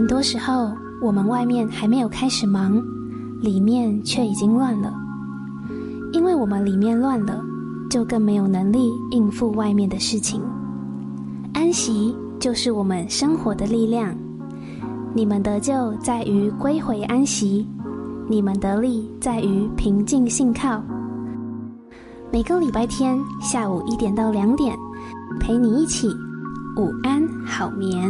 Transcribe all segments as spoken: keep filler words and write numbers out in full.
很多时候，我们外面还没有开始忙，里面却已经乱了。因为我们里面乱了，就更没有能力应付外面的事情。安息就是我们生活的力量。你们得救在于归回安息，你们得力在于平静信靠。每个礼拜天下午一点到两点，陪你一起午安好眠。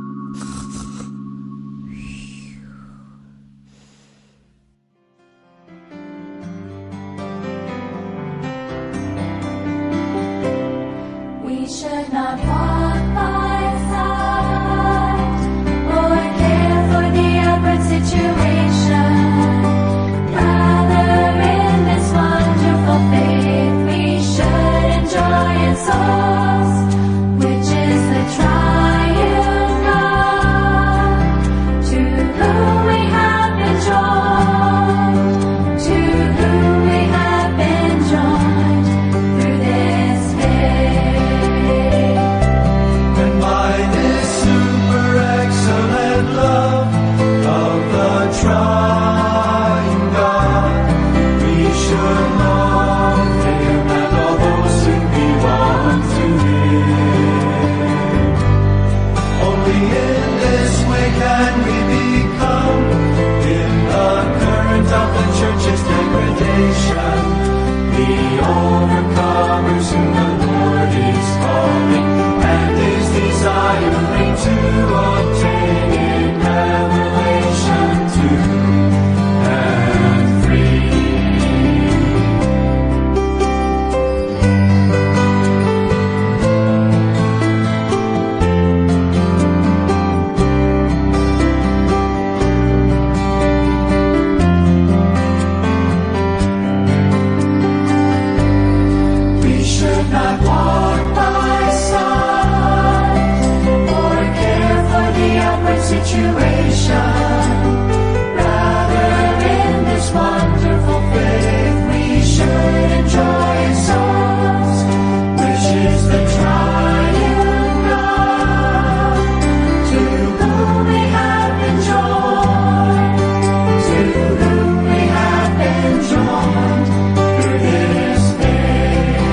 We should not walk by sight or care for the outward situation. Rather, in this wonderful faith, we should enjoy its source, which is the triune God, to whom we have been joined, to whom we have been joined through this faith. And by this super excellent love of the triune God, we should love Him and all those who belong to Him. Only in this way can we become, in the current of the church's degradation, the overcomers whom the Lord is calling and is desiring to obtain in Revelation two and three. We should not walk by sight or care for the outward situation. Rather, in this wonderful faith, we should enjoy its source, which is the triune God, to whom we have been joined, to whom we have been joined through this faith.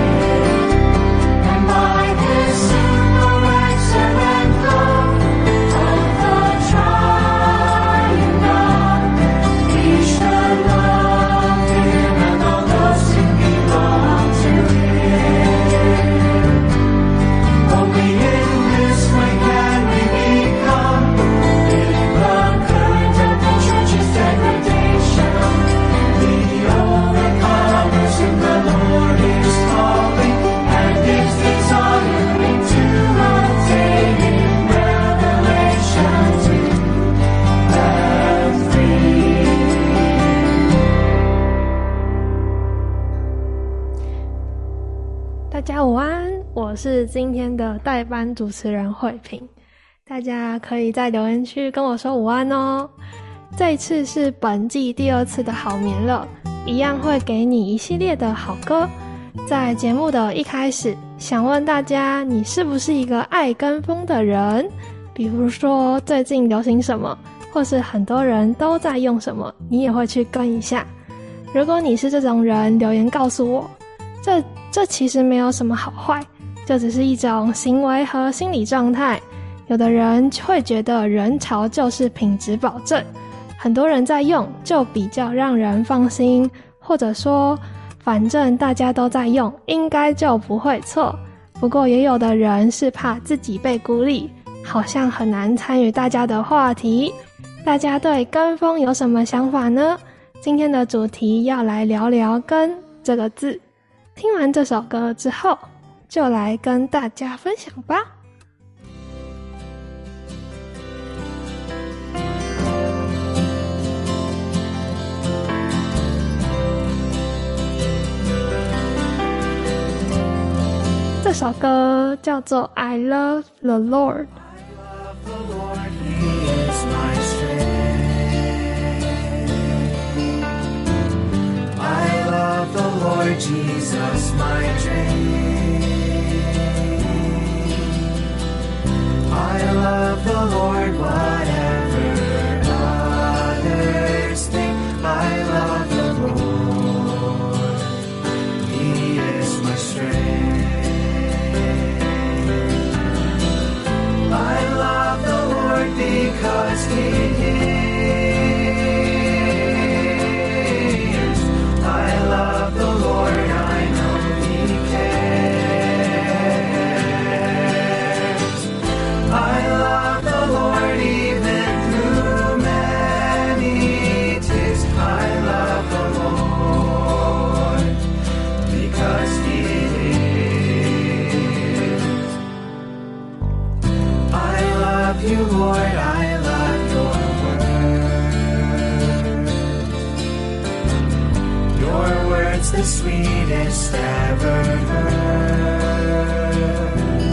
And by this super excellent love of the triune God, we should love Him and all those who belong to Him. Only in this way can we become, in the current of the church's degradation, the overcomers whom the Lord is calling and is desiring to obtain in Revelation two and three. 大家午安，我是今天的代班主持人慧萍。大家可以在留言区跟我说午安哦。这一次是本季第二次的好眠了，一样会给你一系列的好歌。在节目的一开始，想问大家，你是不是一个爱跟风的人？比如说最近流行什么，或是很多人都在用什么，你也会去跟一下。如果你是这种人，留言告诉我。这这其实没有什么好坏，这只是一种行为和心理状态。有的人会觉得人潮就是品质保证，很多人在用就比较让人放心，或者说反正大家都在用，应该就不会错。不过也有的人是怕自己被孤立，好像很难参与大家的话题。大家对跟风有什么想法呢？今天的主题要来聊聊跟这个字。听完这首歌之后，就来跟大家分享吧。这首歌叫做 I Love the Lord。 The Lord, He is my strength. I love the Lord Jesus, my dream. I love the Lord, whatever because He hears. I love the Lord, I know He cares. I love the Lord even through many tears. I love the Lord because He hears. I love you, Lord, I love your word. Your word's the sweetest ever heard.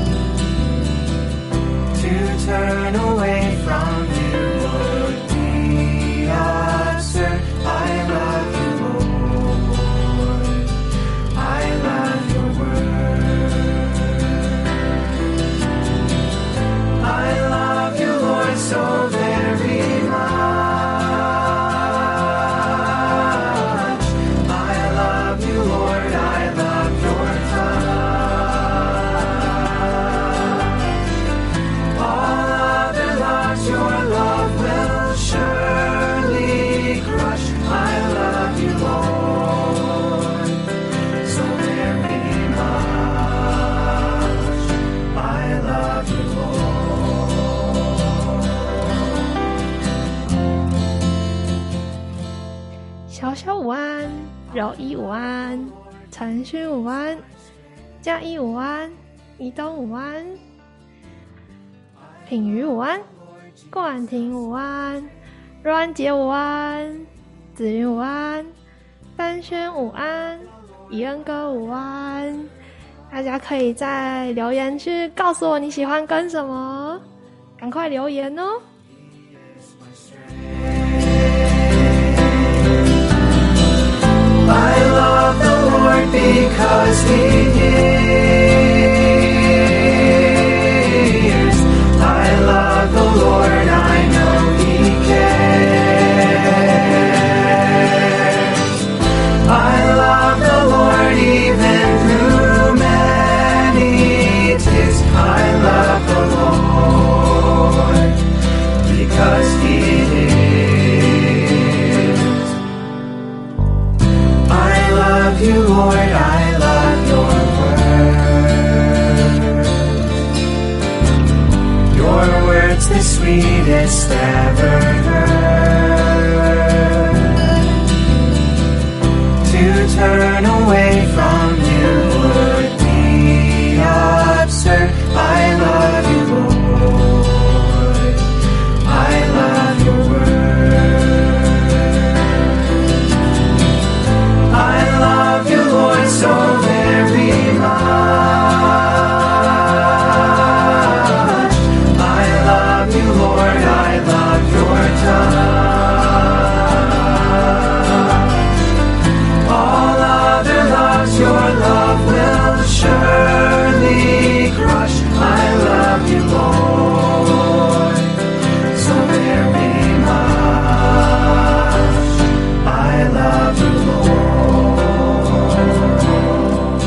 To turn away from you would be absurd. I love you, Lord. I love your word. I love you, Lord, so very much. I love you, Lord, I love your touch. All other loves your love will surely crush. I love you, Lord, so very much. I love you, Lord. 小小午安，柔一午安，陈勋午安，嘉一午安，宜东午安，品瑜午安，冠廷午安，阮杰午安，子云午安，丹轩午安，宜恩哥午安。大家可以在留言区告诉我你喜欢跟什么，赶快留言哦。 I love the Lord because He hears. I love the Lord, I know He cares. I love the Lord even through many tears. I love the Lord because He hears. I love you, Lord, I love your word. Your word's the sweetest ever heard. To turn away from you would be absurd. I love you, Lord. I love your word. I love you, Lord, so very much. I love you, Lord, I love your touch. All other loves your love will surely crush. I love you, Lord, so very much. I love you, Lord.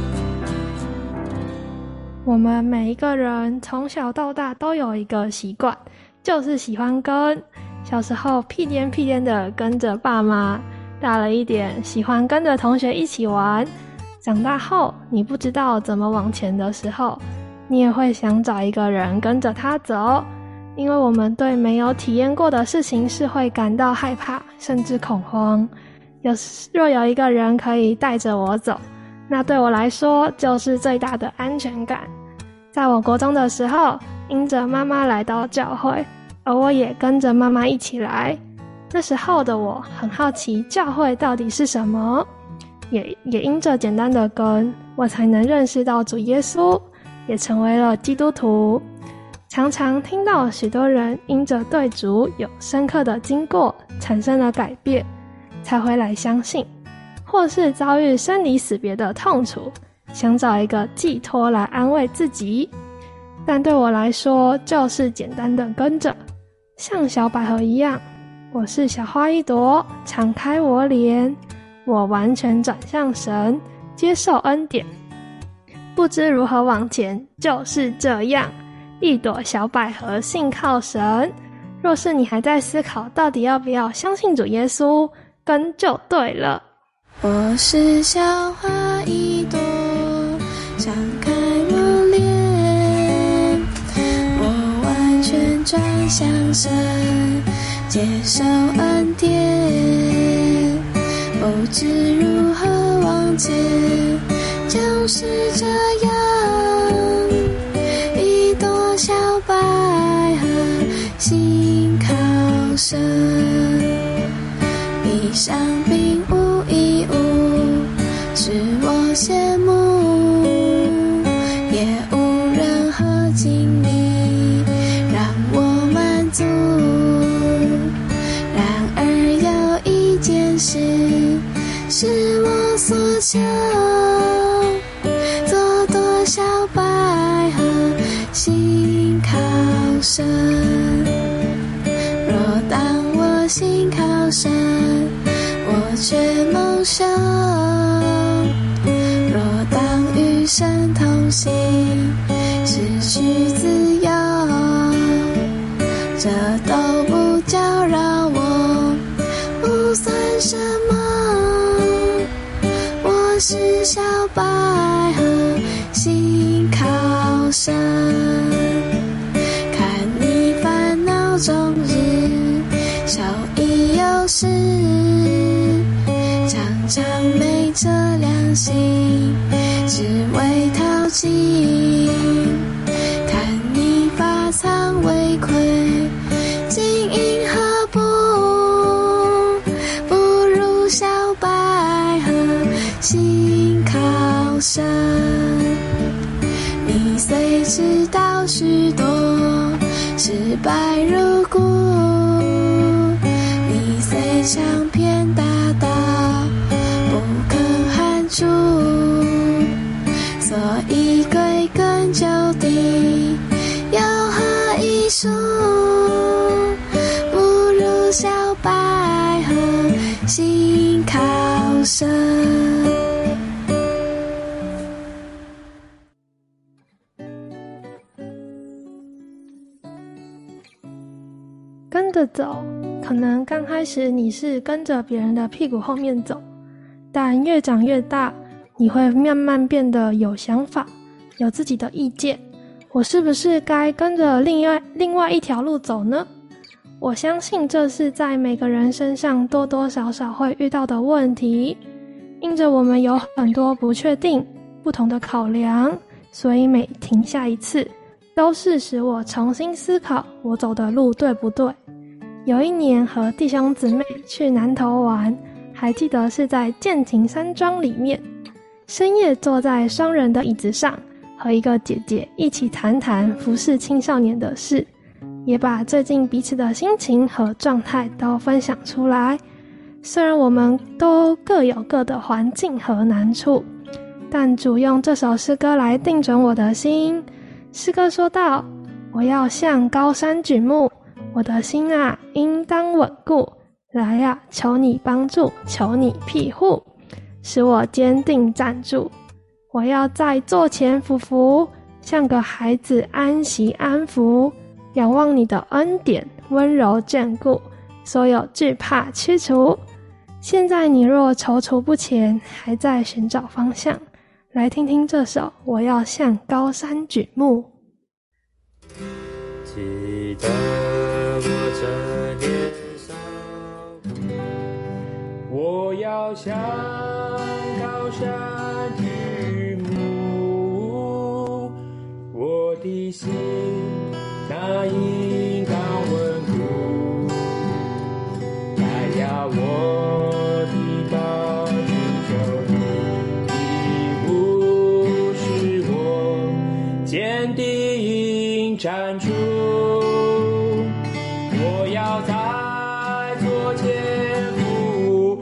我们每一个人从小到大都有一个习惯，就是喜欢跟。小时候屁颠屁颠的跟着爸妈，大了一点喜欢跟着同学一起玩。长大后你不知道怎么往前的时候，你也会想找一个人跟着他走，因为我们对没有体验过的事情是会感到害怕甚至恐慌。有若有一个人可以带着我走，那对我来说就是最大的安全感。在我国中的时候，因着妈妈来到教会，而我也跟着妈妈一起来。那时候的我很好奇教会到底是什么，也也因着简单的跟，我才能认识到主耶稣，也成为了基督徒。常常听到许多人因着对主有深刻的经过，产生了改变，才会来相信，或是遭遇生离死别的痛楚，想找一个寄托来安慰自己。但对我来说，就是简单的跟着，像小百合一样，我是小花一朵，敞开我脸，我完全转向神，接受恩典。不知如何往前，就是这样，一朵小百合信靠神， 若是你还在思考到底要不要相信主耶稣，跟就对了。 我是小花一朵，张开我脸，我完全转向神，接受恩典，不知如何往前，就是这样，一朵小百合，心靠神，地上并无一物使我羡慕，也无任何经历让我满足。然而有一件事是我所求，做朵小百合，心靠神。若当我心靠神，我却蒙羞；若当与神同行，失去自由，这都不叫让我不算什么。我是小百合，心靠神。看你烦恼终日，手艺有时，常常昧着良心，只为淘金。看你发苍为愧，金银何不不如小百合，心靠神。你虽知道许多，失败如故，你虽想骗大道，不肯喊出，所以归根究底，有何益处？不如小百合，心靠神。 跟着走，可能刚开始你是跟着别人的屁股后面走，但越长越大，你会慢慢变得有想法，有自己的意见。我是不是该跟着另外另外一条路走呢？我相信这是在每个人身上多多少少会遇到的问题。因着我们有很多不确定、不同的考量，所以每停下一次，都是使我重新思考我走的路对不对。有一年和弟兄姊妹去南投玩，还记得是在建庭山庄里面，深夜坐在双人的椅子上，和一个姐姐一起谈谈服侍青少年的事，也把最近彼此的心情和状态都分享出来。虽然我们都各有各的环境和难处，但主用这首诗歌来定准我的心。诗歌说道：我要向高山举目，我的心啊，应当稳固。来啊，求你帮助，求你庇护，使我坚定站住。我要在座前俯伏，像个孩子安息安服，仰望你的恩典，温柔眷顾，所有惧怕驱除。现在你若踌躇不前，还在寻找方向，来听听这首《我要向高山举目》。 记得我这年少，我要向高山举目，我的心那应当稳固。来呀，我的高举就你不是我坚定站住。我要在左前俯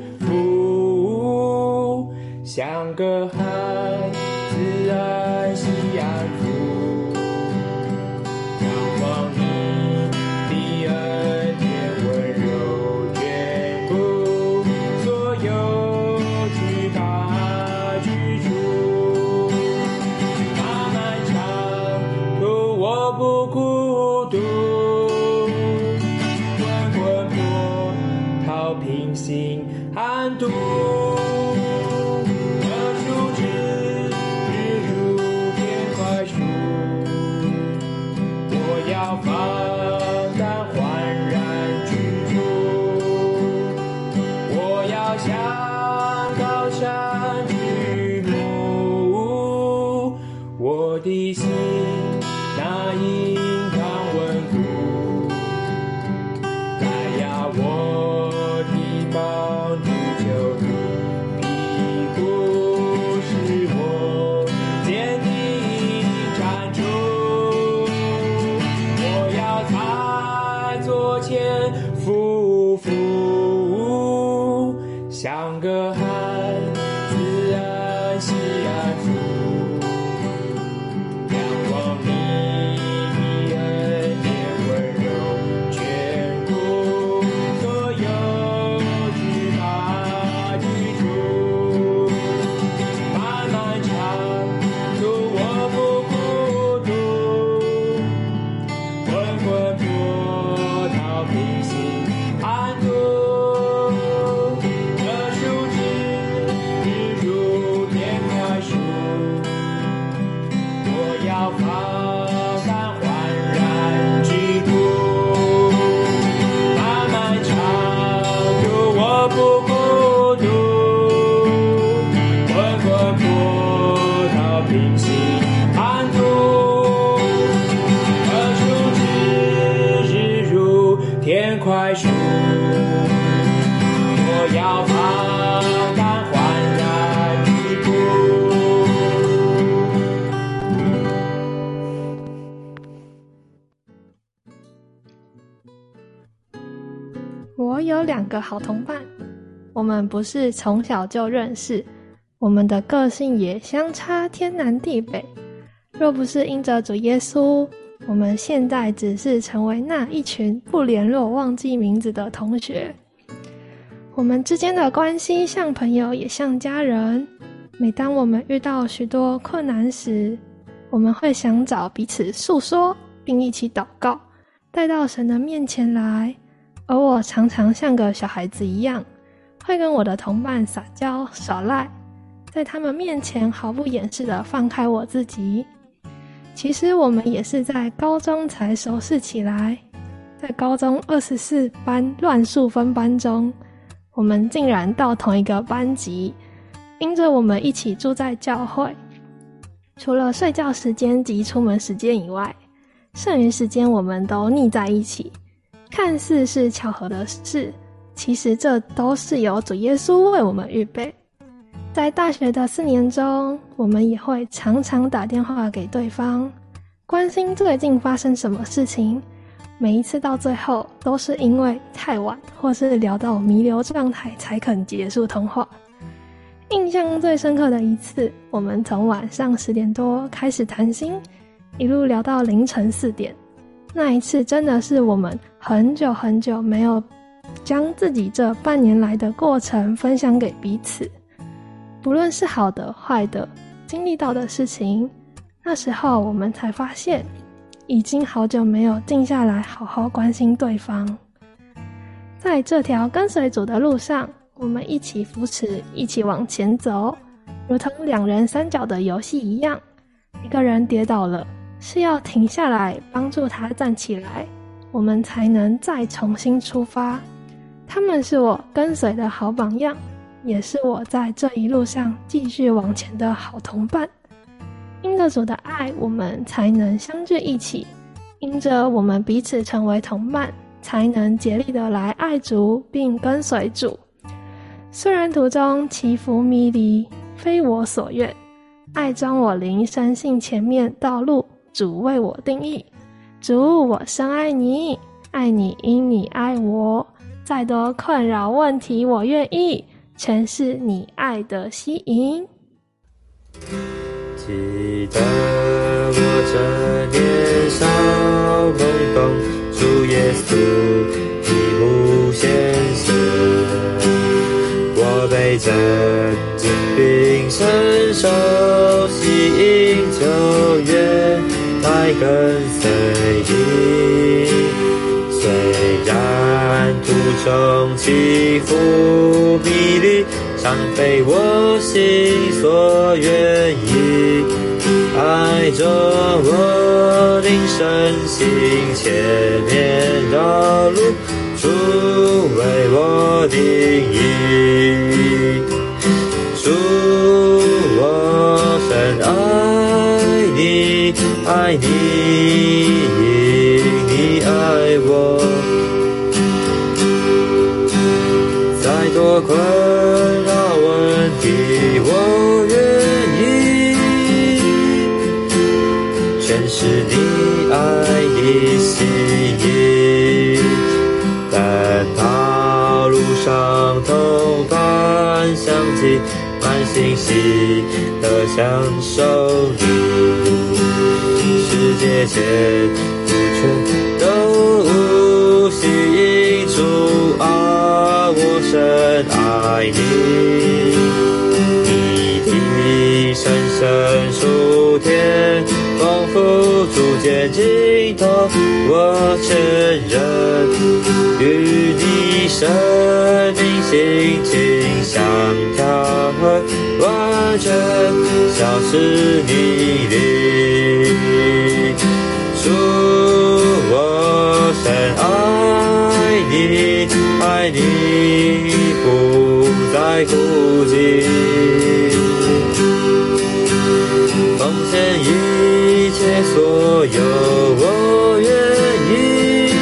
伏，像个孩子安息安服，仰望你的恩典温柔眷顾，所有惧怕驱除。那漫长途我不孤独， 心寒毒。这树枝日入天快树，我要放胆焕然居住。我要向高山举目，我的心那应当稳固。来呀，我的帮助救主，庇护使我坚定站住。我要在左前匍匐，像个孩子安息安处。仰望你的恩典温柔眷顾，所有惧怕基础。漫漫长路我不孤独，滚滚波涛平行安度。这树枝日入天快树，我要放胆焕然居住。漫漫长路我不孤独，滚滚波涛平行安度。这树枝日入天快树，我要放胆焕然居住。 我有两个好同伴，我们不是从小就认识，我们的个性也相差天南地北。若不是因着主耶稣，我们现在只是成为那一群不联络、忘记名字的同学。我们之间的关系像朋友，也像家人。每当我们遇到许多困难时，我们会想找彼此诉说，并一起祷告，带到神的面前来。而我常常像个小孩子一样，会跟我的同伴撒娇耍赖，在他们面前毫不掩饰地放开我自己。其实我们也是在高中才熟识起来，在高中二十四班乱数分班中，我们竟然到同一个班级，因着我们一起住在教会，除了睡觉时间及出门时间以外，剩余时间我们都腻在一起。看似是巧合的事，其实这都是由主耶稣为我们预备。在大学的四年中，我们也会常常打电话给对方，关心最近发生什么事情。每一次到最后，都是因为太晚或是聊到弥留状态才肯结束通话。印象最深刻的一次，我们从晚上十点多开始谈心，一路聊到凌晨四点。那一次真的是我们很久很久没有将自己这半年来的过程分享给彼此，不论是好的坏的经历到的事情，那时候我们才发现已经好久没有静下来好好关心对方。在这条跟随主的路上，我们一起扶持，一起往前走，如同两人三角的游戏一样。一个人跌倒了，是要停下来帮助他站起来，我们才能再重新出发。他们是我跟随的好榜样，也是我在这一路上继续往前的好同伴。因着主的爱，我们才能相聚一起，因着我们彼此成为同伴，才能竭力的来爱主并跟随主。虽然途中起伏迷离，非我所愿，爱装我灵，深信前面道路主为我定义。主，我深爱你，爱你因你爱我，再多困扰问题我愿意，全是你爱的吸引。 记得我这年少懵懂，主耶稣的无限死，我被这疾病深受吸引，就越来跟随你。虽然途中起伏迷离，常非我心所愿意。爱着我灵身行前面道路，主为我定义。主，我深爱你，爱你，因你爱我。再多困扰问题，我愿意全是你爱的心意。但道路上同伴相继，满心喜的享受你。世界间无处都无吸引主啊，我深爱你。你的深深属天，丰富逐渐浸透，我承认与你生命心情相调和，完全消失你的主，我深爱你，爱你不再孤寂，奉献一切所有我愿意，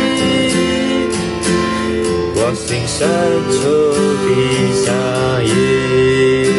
我心深处的相依。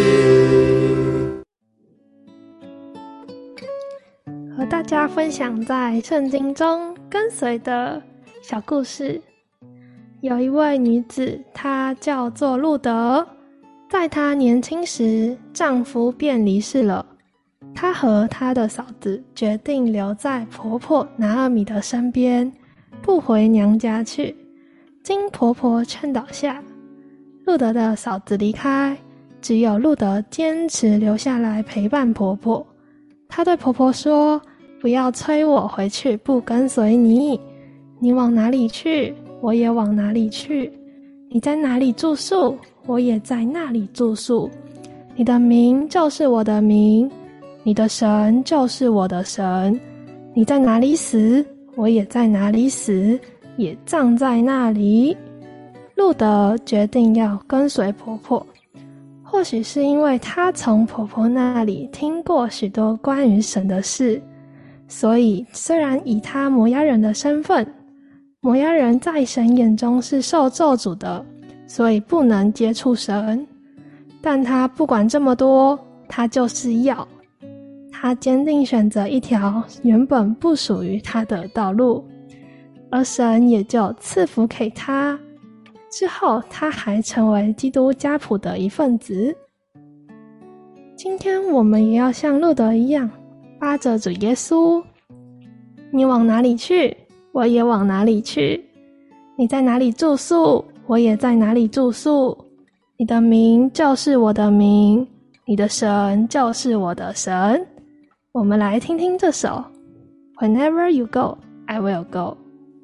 和大家分享在圣经中跟随的小故事。有一位女子，她叫做路德，在她年轻时，丈夫便离世了。她和她的嫂子决定留在婆婆拿俄米的身边，不回娘家去。经婆婆劝导下，路德的嫂子离开，只有路德坚持留下来陪伴婆婆。她对婆婆说，不要催我回去不跟随你，你往哪里去，我也往哪里去，你在哪里住宿，我也在那里住宿，你的名就是我的名，你的神就是我的神，你在哪里死，我也在哪里死，也葬在那里。路德决定要跟随婆婆，或许是因为她从婆婆那里听过许多关于神的事，所以虽然以她摩押人的身份，摩押人在神眼中是受咒诅的，所以不能接触神，但她不管这么多，她就是要。她坚定选择一条原本不属于她的道路，而神也就赐福给她。之后她还成为基督家谱的一份子。今天我们也要像路德一样，巴着主耶稣，你往哪里去，我也往哪里去，你在哪里住宿，我也在哪里住宿，你的名就是我的名，你的神就是我的神。我们来听听这首 Whenever you go, I will go.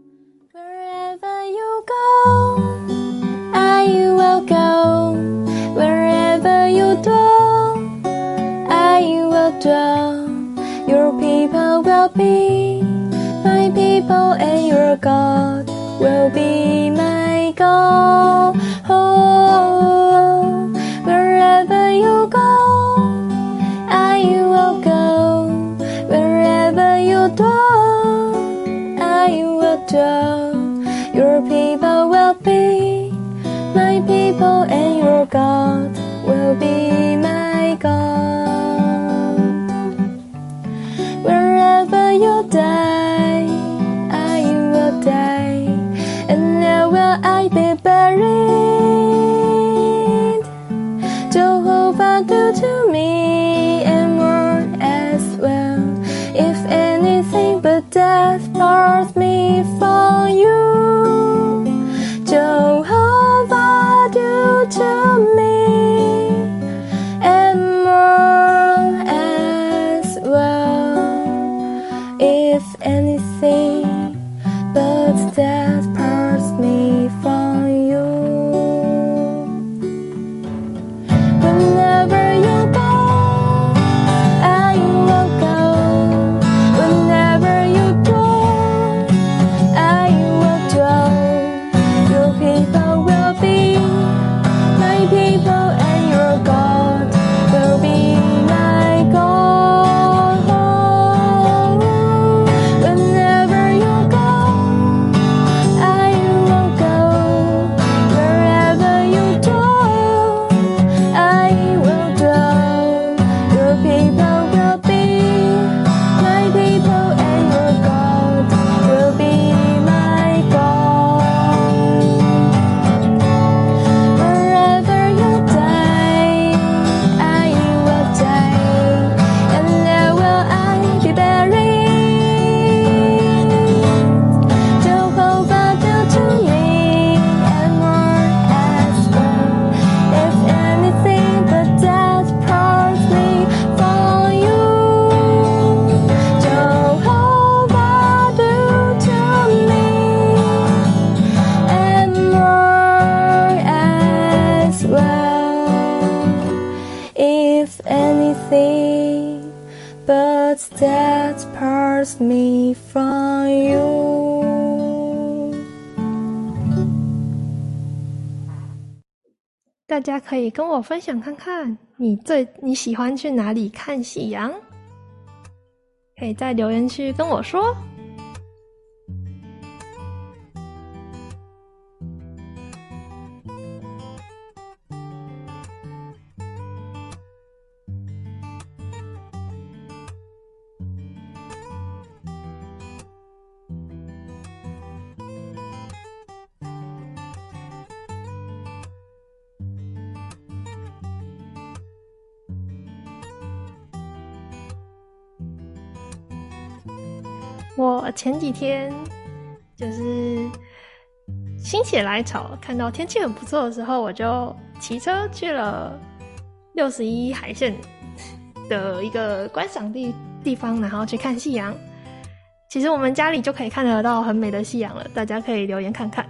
Wherever you go, I will go. Wherever you dwell, I will dwell. Your people will be my people, and your God will be my God. Oh, wherever you go, I will go. Wherever you dwell, I will dwell. Your people will be my people, and your God will be my God. Wherever you die, I will die, and there will I be buried. Jehovah do to me and more as well, if anything but death parts me from you. Jehovah do to me and more as well, if anything 大家可以跟我分享看看，你最你喜欢去哪里看夕阳？可以在留言区跟我说。我前几天就是心血来潮，看到天气很不错的时候，我就骑车去了六十一海线的一个观赏地地方，然后去看夕阳。其实我们家里就可以看得到很美的夕阳了，大家可以留言看看。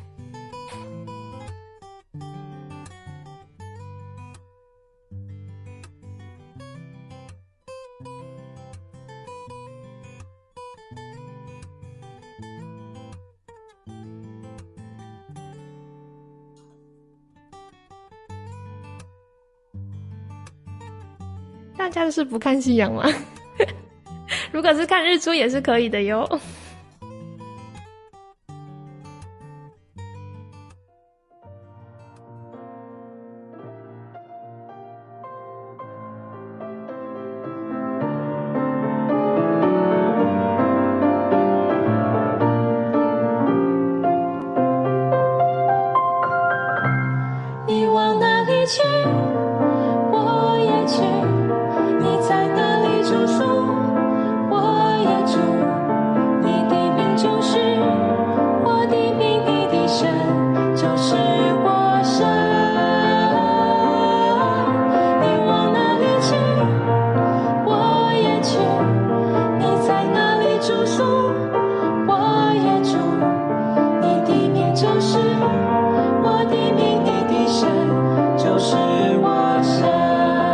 大家是不看夕阳吗？如果是看日出也是可以的哟。 你往哪里去，我也去。你在哪里住宿，我也住。你的名就是我的名，你的神就是我神。你往哪里去，我也去。你在哪里住宿，我也住。你的名就是我的名，你的神就是我神。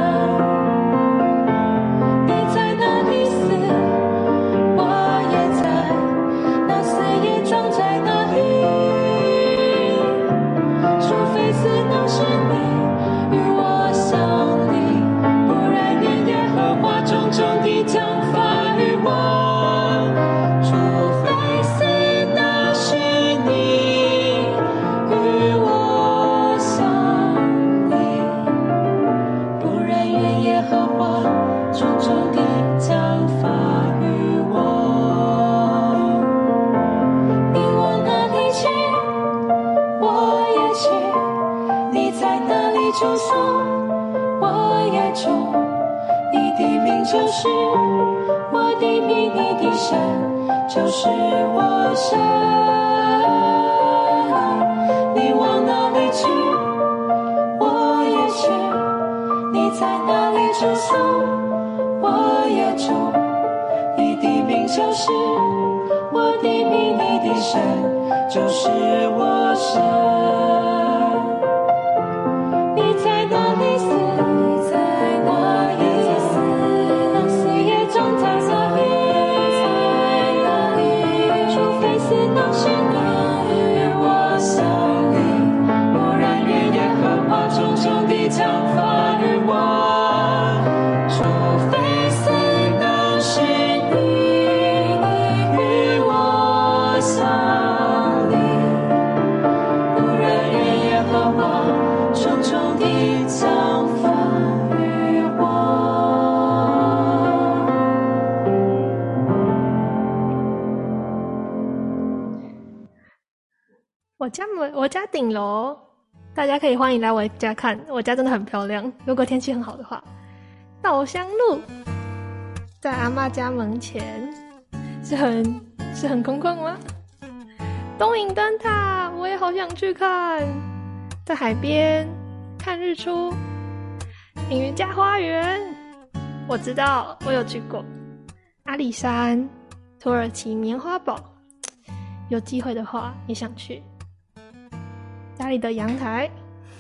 住宿，我也住。你的名就是我的名，你的神就是我神。你往哪里去，我也去。你在哪里住宿，我也住。你的名就是我的名，你的神就是我神。 我家门，我家顶楼，大家可以欢迎来我家看，我家真的很漂亮。如果天气很好的话，稻香路在阿嬷家门前，是很是很空旷吗？东影灯塔，我也好想去看，在海边看日出。隐于家花园，我知道，我有去过。阿里山、土耳其棉花堡，有机会的话也想去。家里的阳台，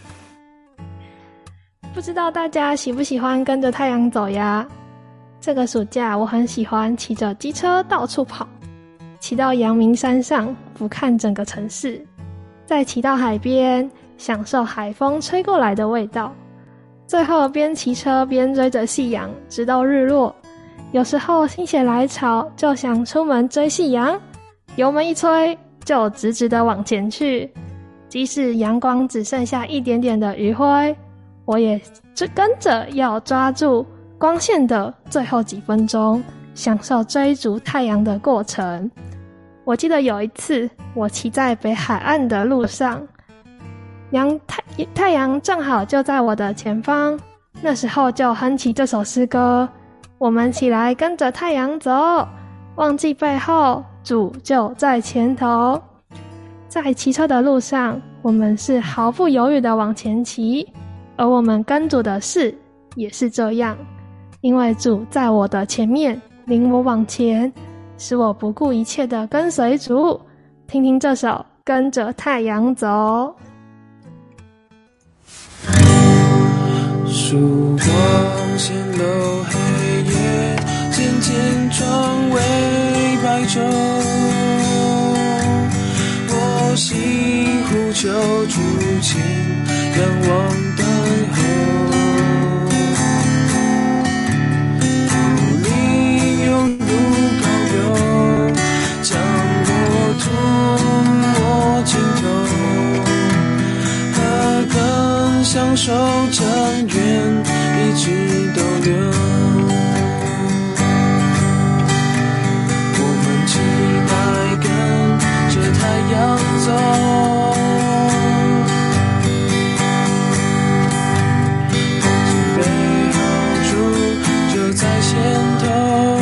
不知道大家喜不喜欢跟着太阳走呀？这个暑假我很喜欢骑着机车到处跑，骑到阳明山上俯瞰整个城市，再骑到海边享受海风吹过来的味道。最后边骑车边追着夕阳，直到日落。有时候心血来潮，就想出门追夕阳，油门一催，就直直的往前去。即使阳光只剩下一点点的余晖，我也跟着要抓住光线的最后几分钟，享受追逐太阳的过程。我记得有一次，我骑在北海岸的路上，阳太太阳正好就在我的前方，那时候就哼起这首诗歌：我们起来跟着太阳走，忘记背后，主就在前头。在骑车的路上，我们是毫不犹豫的往前骑，而我们跟主的事也是这样，因为主在我的前面，领我往前，使我不顾一切的跟随主。听听这首《跟着太阳走》。 曙光显露黑夜，渐渐转为白昼。我心呼求主前，仰望等候。主领涌入高流，将我涂抹尽头。何更享受真愿，一直都留。我们期待跟着太阳走，忘记背后，主就在前头。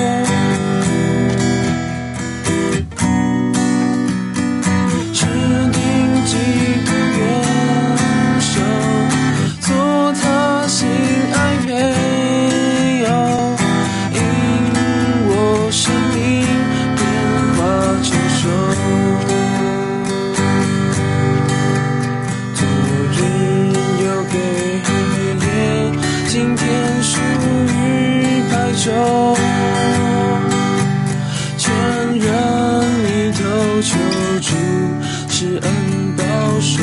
持定基督元首，做他心爱配偶，因我生命变化成熟。昨日又给黑夜，今天属于白昼，全人一头求主施恩保守。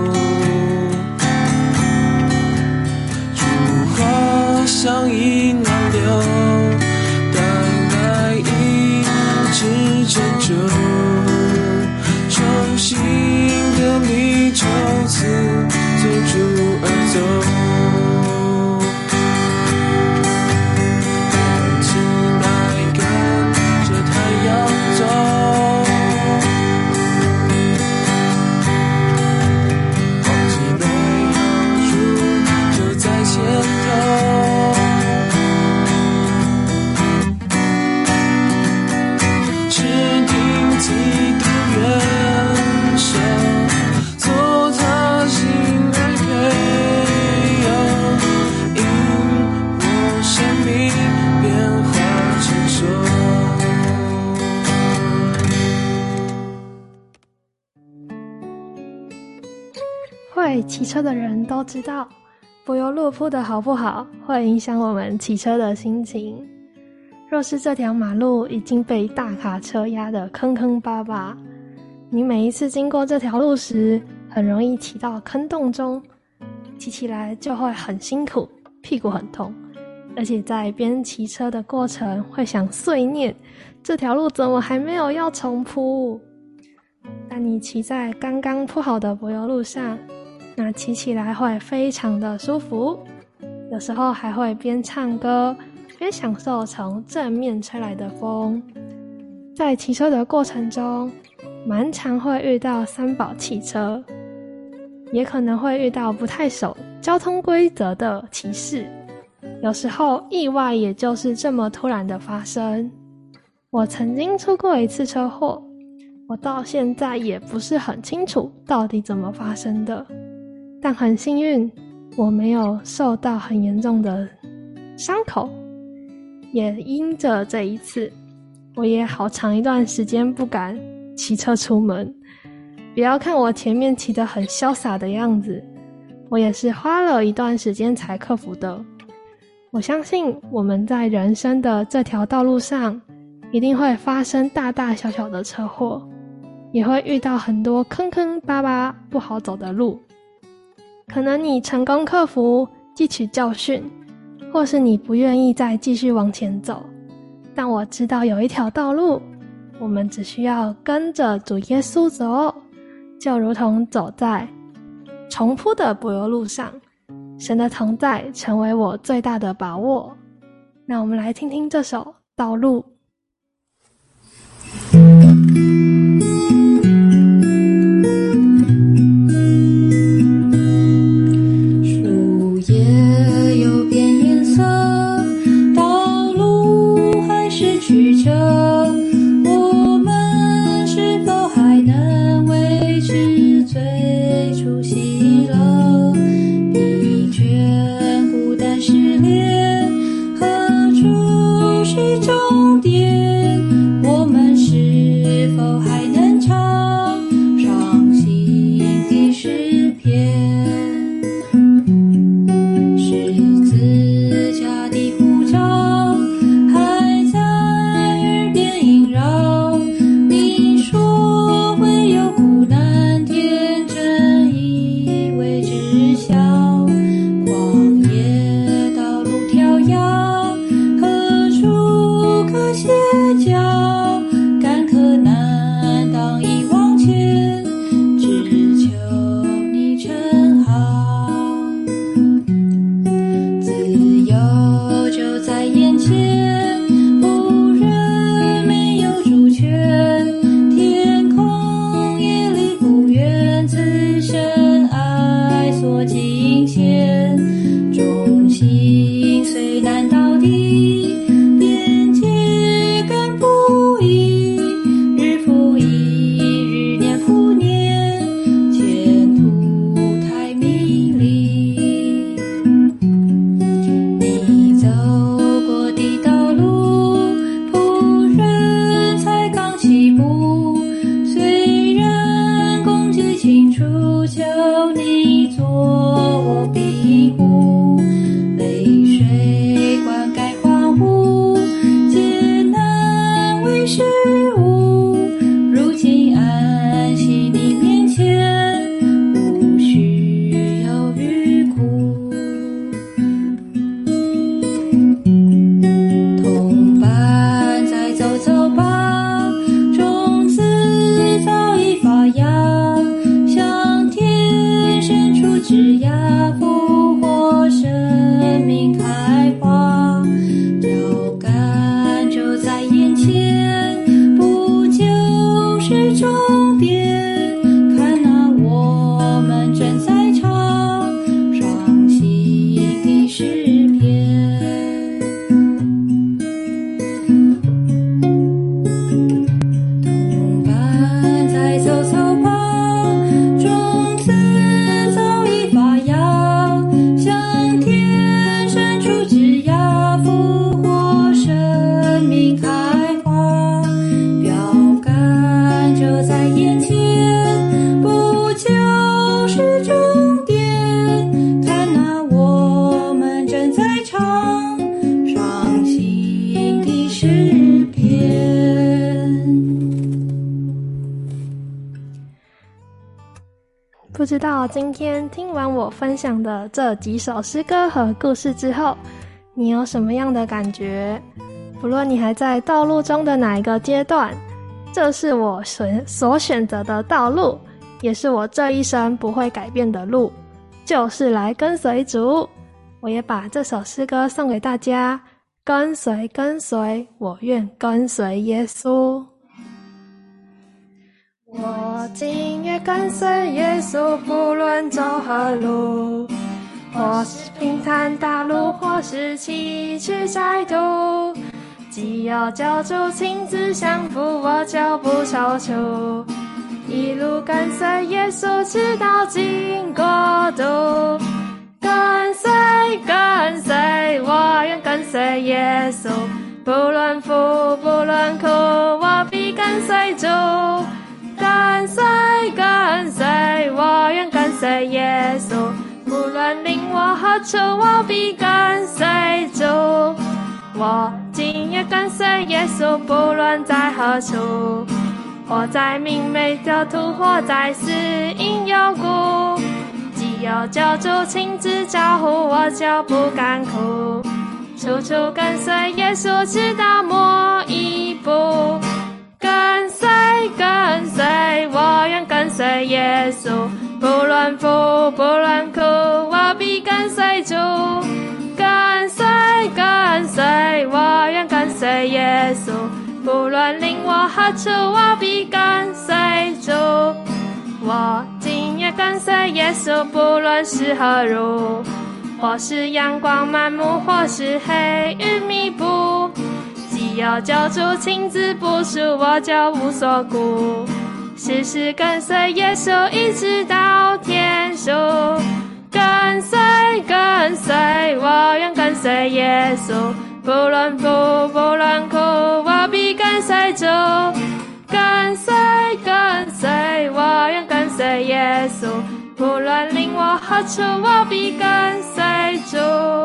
像一暖流，带来医治拯救，重新的你就此走主而走。我们期待跟着太阳走，忘记背后，主就在前头。基督元首，做他心爱配偶，因我生命变化成熟。 会骑车的人都知道，柏油路铺的好不好，会影响我们骑车的心情。若是这条马路已经被大卡车压得坑坑巴巴，你每一次经过这条路时，很容易骑到坑洞中，骑起来就会很辛苦，屁股很痛，而且在边骑车的过程会想碎念，这条路怎么还没有要重铺？但你骑在刚刚铺好的柏油路上，那骑起来会非常的舒服，有时候还会边唱歌边享受从正面吹来的风。在骑车的过程中，蛮常会遇到三宝汽车，也可能会遇到不太守交通规则的骑士，有时候意外也就是这么突然的发生。我曾经出过一次车祸，我到现在也不是很清楚到底怎么发生的，但很幸运我没有受到很严重的伤口，也因着这一次，我也好长一段时间不敢骑车出门。不要看我前面骑得很潇洒的样子，我也是花了一段时间才克服的。我相信我们在人生的这条道路上，一定会发生大大小小的车祸，也会遇到很多坑坑巴巴不好走的路。 可能你成功克服，汲取教训，或是你不愿意再继续往前走。但我知道有一条道路，我们只需要跟着主耶稣走，就如同走在重铺的柏油路上。神的同在成为我最大的把握。那我们来听听这首《道路》。 树叶有变颜色，道路还是曲折，我们是否还能维持最初喜乐？疲倦孤单失恋，何处是终点？我们是否还能唱伤心的诗篇？十字架的呼召还在耳边萦绕，你说会有苦难，天真以为知晓。旷野道路迢遥，何处可歇脚？坎坷难当已往前，只求你称好。自由就在眼前，无人没有主权，天空也离不远，此生爱所尽牵。众心虽难到底，边界更不移，日复一日，年复年，前途太迷离。你走过的道路，仆人才刚起步，虽然工具清楚，求你做我庇护。泪水灌溉荒芜，艰难为事物，如今安息你面前，无需有欲哭。同伴再走走吧，种子早已发芽，向天伸出枝桠，复活生命开花。标杆就在眼前，不就是终点？看那我们正在唱伤心的诗篇。同伴再走走吧，种子早已发芽，向天伸出枝桠，复活生命开花。标杆就在眼前，不就是终点？看那我们正在唱伤心的诗篇。 不知道今天听完我分享的这几首诗歌和故事之后，你有什么样的感觉？不论你还在道路中的哪一个阶段，这是我选所选择的道路，也是我这一生不会改变的路，就是来跟随主。我也把这首诗歌送给大家，跟随跟随，我愿跟随耶稣。我今夜跟随耶稣，不论走何路，或是平坦大路，或是崎岖窄途，既有救主亲自相扶，我就不踌躇，一路跟随耶稣，直到经国度。跟随跟随，我愿跟随耶稣，不论福不论苦，我必跟随主。跟随跟随，我愿跟随耶稣，不论领我何处，我必跟随主。我今夜跟随耶稣，不论在何处，或在明媚的途，或在死荫幽谷，既有救主亲自招呼我，就不敢哭。处处跟随耶稣，直到末一步。跟随跟随，我愿跟随耶稣，不论富不论苦，我必跟随主。跟随跟随，我愿跟随耶稣，不论领我何处，我必跟随主。我今夜跟随耶稣，不论是何如，或是阳光满目，或是黑云密布，既有救主亲自部署，我就无所顾。时时跟随耶稣，一直到天数。跟随跟随，我愿跟随耶稣，不论富不论苦，我必跟随主。跟随跟随，我愿跟随耶稣，不论领我何处，我必跟随主。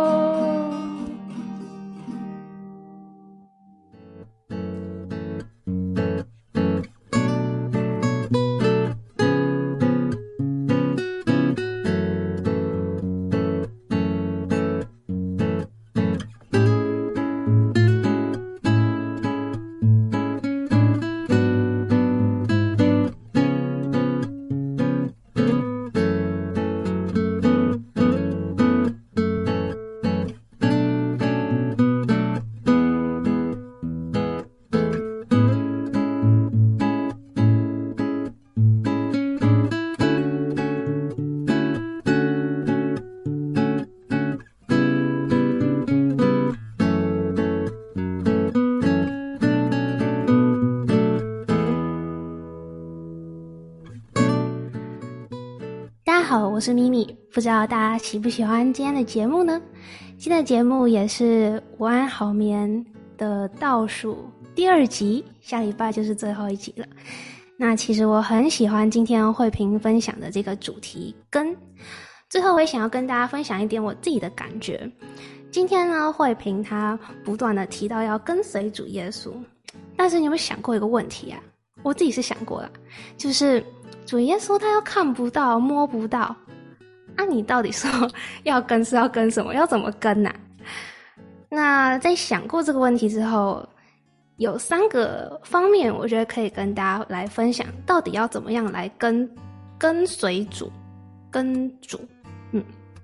好，我是咪咪，不知道大家喜不喜欢今天的节目呢？今天的节目也是午安好眠的倒数第二集，下礼拜就是最后一集了。那其实我很喜欢今天慧萍分享的这个主题跟，最后我也想要跟大家分享一点我自己的感觉。今天呢，慧萍她不断的提到要跟随主耶稣，但是你有没有想过一个问题啊？我自己是想过了，就是主耶稣他又看不到摸不到啊，你到底说要跟是要跟什么，要怎么跟啊？那在想过这个问题之后，有三个方面我觉得可以跟大家来分享，到底要怎么样来跟跟随主跟主。嗯，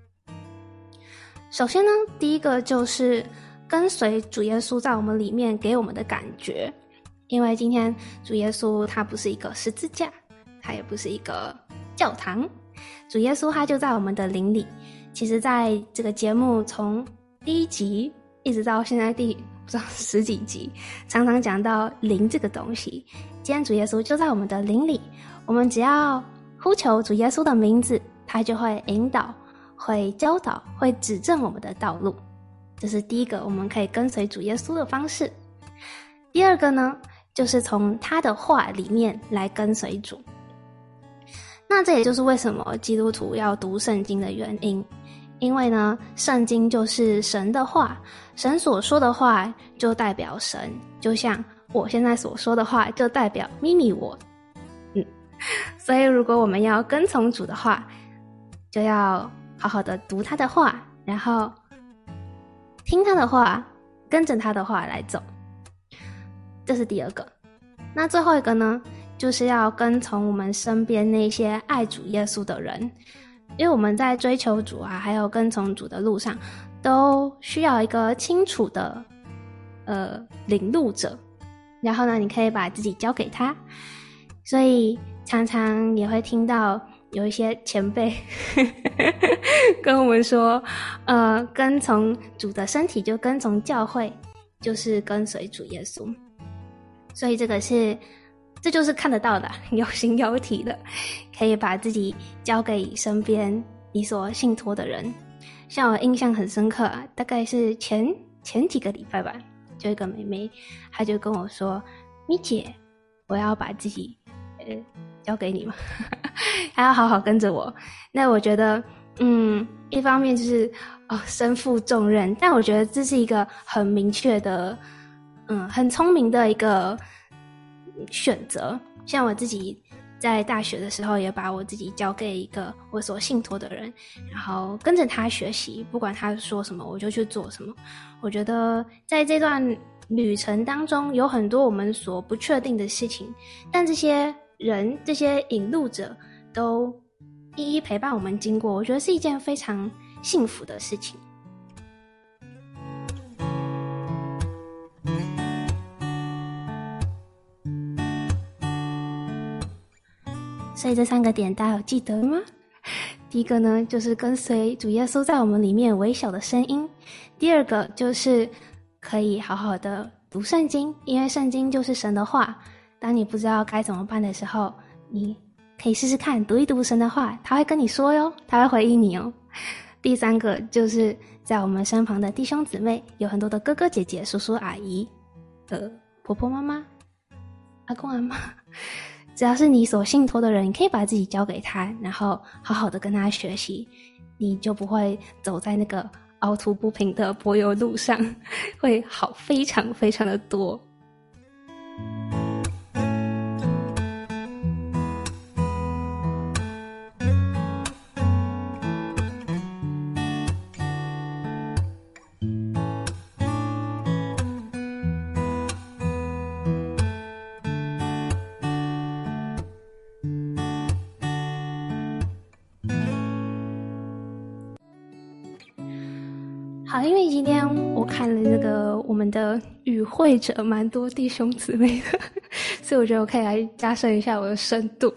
首先呢，第一个就是跟随主耶稣在我们里面给我们的感觉，因为今天主耶稣他不是一个十字架，它也不是一个教堂，主耶稣他就在我们的灵里。其实在这个节目从第一集一直到现在第不知道十几集，常常讲到灵这个东西。今天主耶稣就在我们的灵里，我们只要呼求主耶稣的名字，他就会引导，会教导，会指正我们的道路。这是第一个我们可以跟随主耶稣的方式。第二个呢，就是从他的话里面来跟随主。那这也就是为什么基督徒要读圣经的原因，因为呢，圣经就是神的话，神所说的话就代表神，就像我现在所说的话就代表咪咪我。嗯，所以如果我们要跟从主的话，就要好好的读他的话，然后听他的话，跟着他的话来走。这是第二个。那最后一个呢，就是要跟从我们身边那些爱主耶稣的人，因为我们在追求主啊，还有跟从主的路上，都需要一个清楚的呃领路者，然后呢，你可以把自己交给他。所以常常也会听到有一些前辈跟我们说，呃，跟从主的身体就跟从教会，就是跟随主耶稣。所以这个是，这就是看得到的，有形有体的，可以把自己交给身边你所信托的人。像我印象很深刻，大概是前前几个礼拜吧，就一个妹妹，她就跟我说：“咪姐，我要把自己呃交给你嘛，还要好好跟着我。”那我觉得，嗯，一方面就是哦身负重任，但我觉得这是一个很明确的。嗯，很聪明的一个选择。像我自己在大学的时候也把我自己交给一个我所信托的人，然后跟着他学习，不管他说什么我就去做什么。我觉得在这段旅程当中有很多我们所不确定的事情，但这些人这些引路者都一一陪伴我们经过，我觉得是一件非常幸福的事情。所以这三个点大家有记得吗？第一个呢，就是跟随主耶稣在我们里面微小的声音；第二个就是可以好好的读圣经，因为圣经就是神的话。当你不知道该怎么办的时候，你可以试试看读一读神的话，他会跟你说哟，他会回应你哦。第三个就是在我们身旁的弟兄姊妹，有很多的哥哥姐姐、叔叔阿姨、呃婆婆妈妈、阿公阿嬷，只要是你所信托的人，你可以把自己交给他，然后好好的跟他学习，你就不会走在那个凹凸不平的柏油路上，会好非常非常的多。好，因为今天我看了这个我们的与会者蛮多弟兄姊妹的，所以我觉得我可以来加深一下我的深度。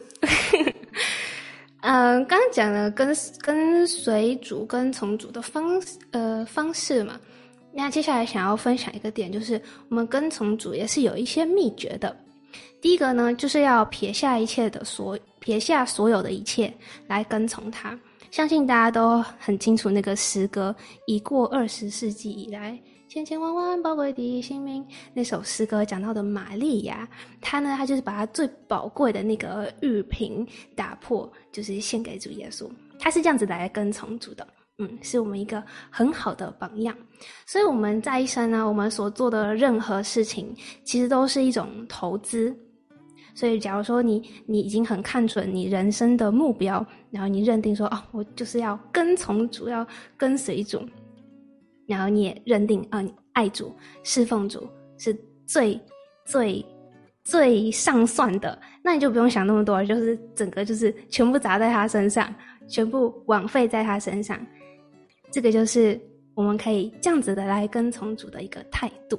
嗯，刚刚讲了跟跟随主、跟从主的方呃方式嘛，那接下来想要分享一个点，就是我们跟从主也是有一些秘诀的。第一个呢，就是要撇下一切的所撇下所有的一切来跟从他。相信大家都很清楚那个诗歌，已过二十世纪以来，千千万万宝贵的性命。那首诗歌讲到的玛利亚，她呢，她就是把她最宝贵的那个玉瓶打破，就是献给主耶稣。她是这样子来跟从主的，嗯，是我们一个很好的榜样。所以我们在一生呢，我们所做的任何事情，其实都是一种投资。所以假如说你你已经很看准你人生的目标，然后你认定说哦，我就是要跟从主，要跟随主，然后你也认定啊、呃，你爱主侍奉主是最最最上算的，那你就不用想那么多，就是整个就是全部砸在他身上，全部枉费在他身上。这个就是我们可以这样子的来跟从主的一个态度。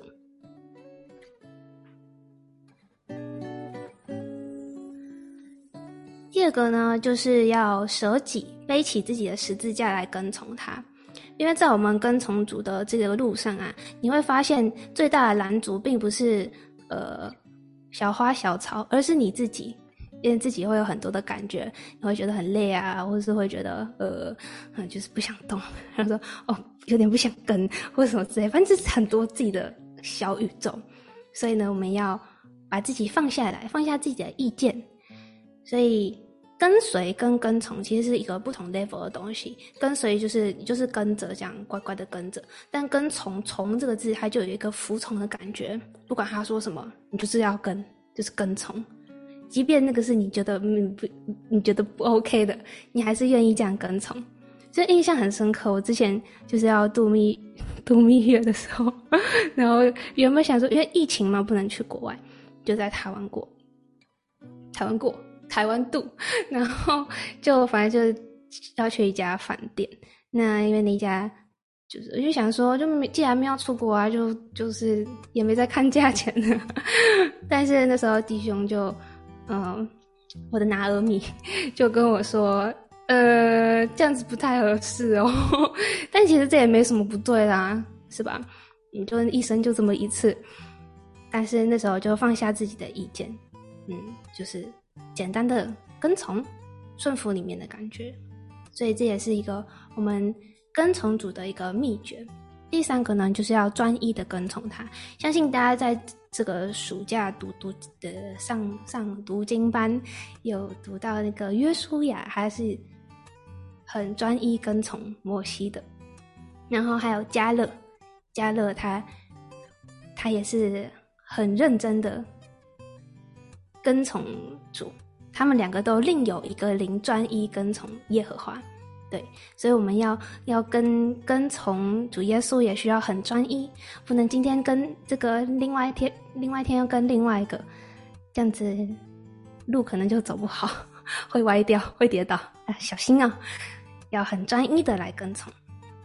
第二个呢，就是要舍己，背起自己的十字架来跟从他。因为在我们跟从主的这个路上啊，你会发现最大的拦阻并不是呃小花小草，而是你自己。因为自己会有很多的感觉，你会觉得很累啊，或者是会觉得呃嗯就是不想动，然后说哦有点不想跟或者什么之类，反正就是很多自己的小宇宙。所以呢，我们要把自己放下来，放下自己的意见。所以跟随跟跟从其实是一个不同 level 的东西。跟随就是你就是跟着这样乖乖的跟着，但跟从从这个字它就有一个服从的感觉，不管他说什么你就是要跟，就是跟从，即便那个是你觉得嗯不你觉得不 OK 的，你还是愿意这样跟从。这印象很深刻，我之前就是要度蜜度蜜月的时候，然后原本想说因为疫情嘛不能去国外，就在台湾过台湾过台湾度，然后就反正就要去一家饭店。那因为那家就是我就想说，就既然没有出国啊，就就是也没在看价钱了。但是那时候弟兄就，嗯、呃，我的拿尔米就跟我说，呃，这样子不太合适哦。但其实这也没什么不对啦，是吧？你就一生就这么一次。但是那时候就放下自己的意见，嗯，就是简单的跟从顺服里面的感觉。所以这也是一个我们跟从主的一个秘诀。第三个呢，就是要专一的跟从他。相信大家在这个暑假读读的上上读经班有读到那个约书亚，还是很专一跟从摩西的。然后还有迦勒，迦勒他他也是很认真的跟从主， 他们两个都另有一个灵专一跟从耶和华。对，所以我们要要跟跟从主耶稣也需要很专一，不能今天跟这个，另外一天另外一天又跟另外一个，这样子路可能就走不好，会歪掉，会跌倒啊，小心啊！要很专一的来跟从。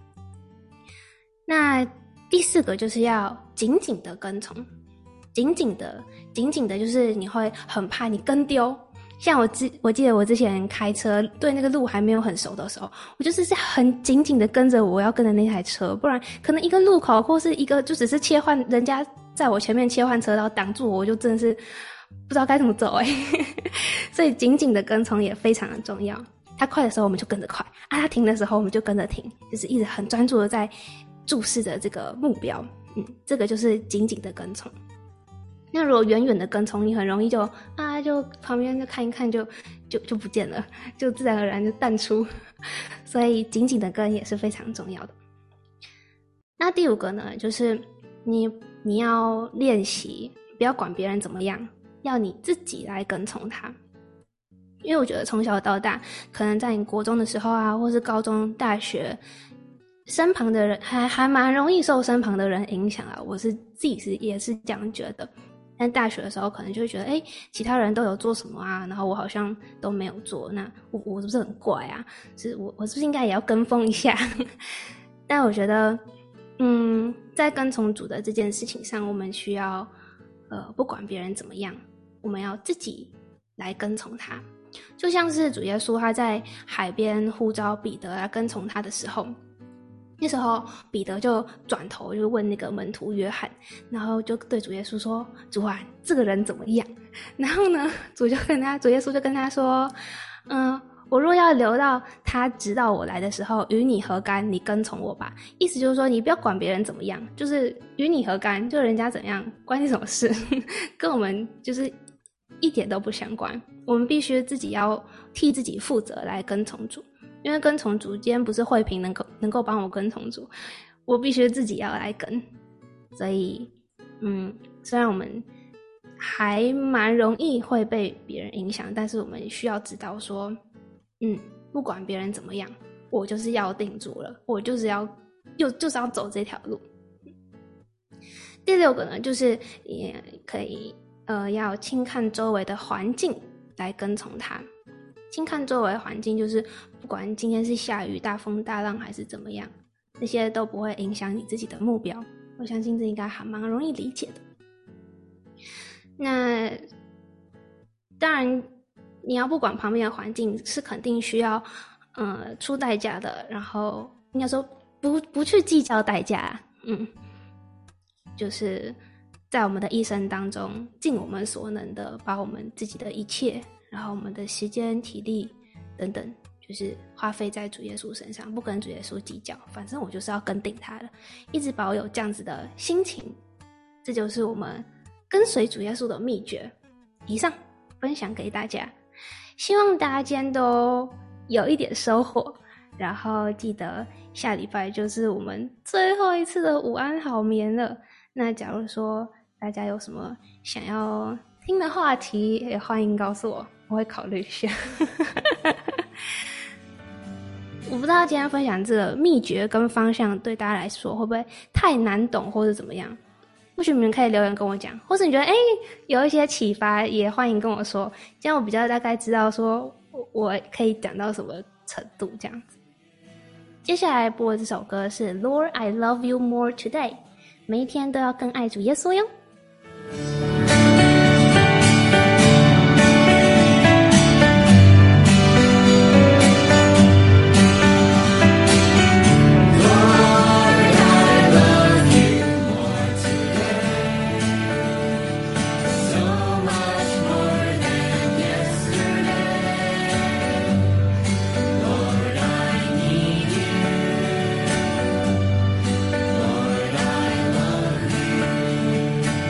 那第四个就是要紧紧的跟从，紧紧的紧紧的，就是你会很怕你跟丢。像我记我记得我之前开车对那个路还没有很熟的时候，我就是在很紧紧的跟着我要跟的那台车，不然可能一个路口或是一个就只是切换，人家在我前面切换车道挡住我，我就真的是不知道该怎么走诶、欸、所以紧紧的跟从也非常的重要。他快的时候我们就跟着快啊，他停的时候我们就跟着停，就是一直很专注的在注视着这个目标。嗯，这个就是紧紧的跟从。那如果远远的跟从，你很容易就啊，就旁边就看一看就就就不见了，就自然而然就淡出。所以紧紧的跟也是非常重要的。那第五个呢，就是你你要练习，不要管别人怎么样，要你自己来跟从他。因为我觉得从小到大，可能在你国中的时候啊，或是高中、大学，身旁的人还还蛮容易受身旁的人影响啊。我是自己是也是这样觉得。但大学的时候可能就会觉得，诶，其他人都有做什么啊，然后我好像都没有做，那我我是不是很怪啊？是我我是不是应该也要跟风一下？但我觉得，嗯，在跟从主的这件事情上，我们需要，呃，不管别人怎么样，我们要自己来跟从他。就像是主耶稣他在海边呼召彼得来跟从他的时候。那时候彼得就转头就问那个门徒约翰，然后就对主耶稣说，主啊，这个人怎么样？然后呢，主就跟他主耶稣就跟他说，嗯，我若要留到他直到我来的时候，与你何干？你跟从我吧。意思就是说，你不要管别人怎么样，就是与你何干？就人家怎样，关你什么事？跟我们就是一点都不相关。我们必须自己要替自己负责来跟从主。因为跟从主，今天不是慧萍能够能够帮我跟从主，我必须自己要来跟。所以，嗯，虽然我们还蛮容易会被别人影响，但是我们需要知道说，嗯，不管别人怎么样，我就是要定住了，我就是要就就是要走这条路。第六个呢，就是也可以呃要轻看周围的环境来跟从他。轻看周围的环境，就是不管今天是下雨、大风、大浪还是怎么样，那些都不会影响你自己的目标。我相信这应该还蛮容易理解的。那当然，你要不管旁边的环境，是肯定需要呃出代价的。然后应该说不不去计较代价，嗯，就是在我们的一生当中，尽我们所能的，把我们自己的一切。然后我们的时间、体力等等，就是花费在主耶稣身上，不跟主耶稣计较，反正我就是要跟定他的，一直保有这样子的心情，这就是我们跟随主耶稣的秘诀。以上分享给大家，希望大家今天都有一点收获，然后记得下礼拜就是我们最后一次的午安好眠了。那假如说大家有什么想要听的话题，也欢迎告诉我，我会考虑一下。我不知道今天分享这个秘诀跟方向对大家来说会不会太难懂或者怎么样，或许你们可以留言跟我讲，或者你觉得诶有一些启发，也欢迎跟我说，这样我比较大概知道说我可以讲到什么程度这样子。接下来播的这首歌是 Lord I Love You More Today， 每一天都要更爱主耶稣哟。 Lord, I love you.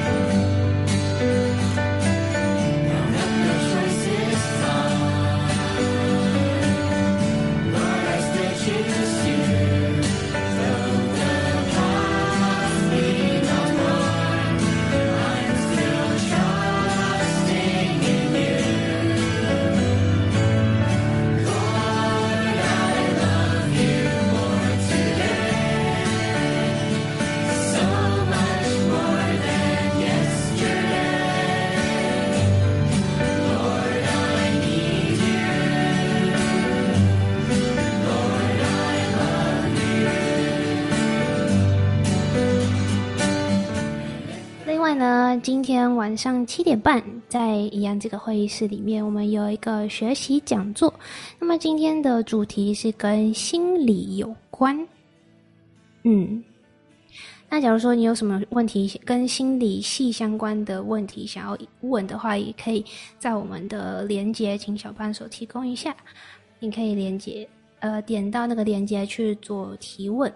那今天晚上七点半，在一样这个会议室里面，我们有一个学习讲座。那么今天的主题是跟心理有关。嗯，那假如说你有什么问题跟心理系相关的问题想要问的话，也可以在我们的连结请小帮手提供一下。你可以连结呃点到那个连结去做提问。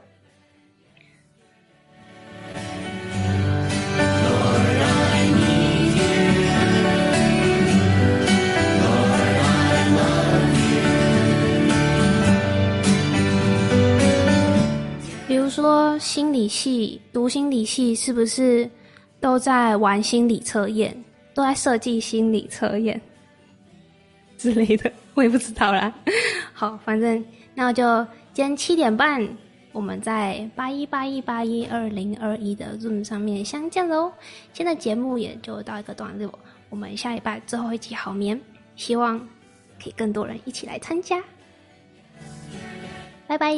比如说心理系，读心理系是不是都在玩心理测验，都在设计心理测验之类的，我也不知道啦。好，反正那我就今天七点半我们在八一八一八一二零二一的 Zoom 上面相见喽。现在节目也就到一个段落，我们下礼拜最后一集好眠，希望可以更多人一起来参加。拜拜。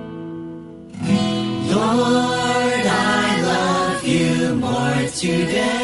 Lord, I love you more today.